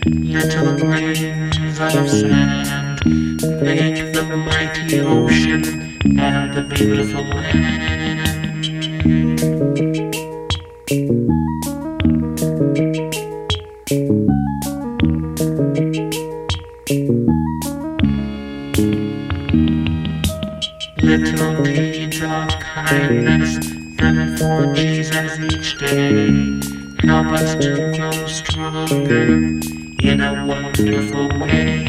Little grains of sand make the mighty ocean and the beautiful land. Little deeds of kindness done for Jesus each day help us to grow stronger in a wonderful way.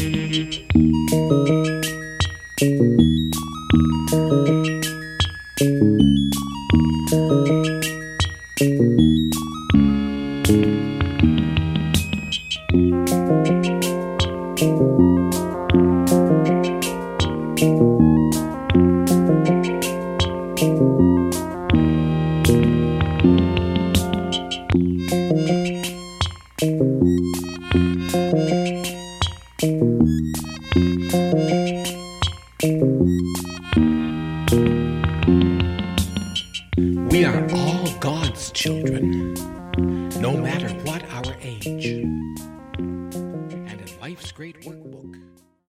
We are all God's children, no matter what our age. And in Life's Great Workbook,